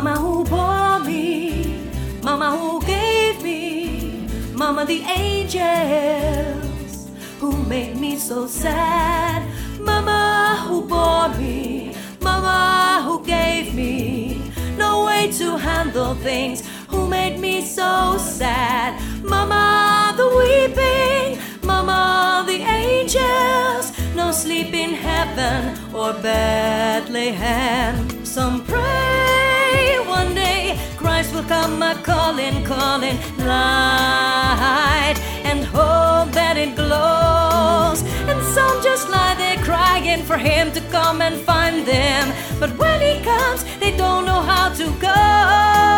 Mama who bore me, Mama who gave me, Mama the angels who made me so sad. Mama who bore me, Mama who gave me no way to handle things, who made me so sad. Mama the weeping, Mama the angels, no sleep in heaven or Bethlehem. Some pray one day Christ will come a-calling, calling light, and hope that it glows. And some just lie there crying for him to come and find them, but when he comes they don't know how to go.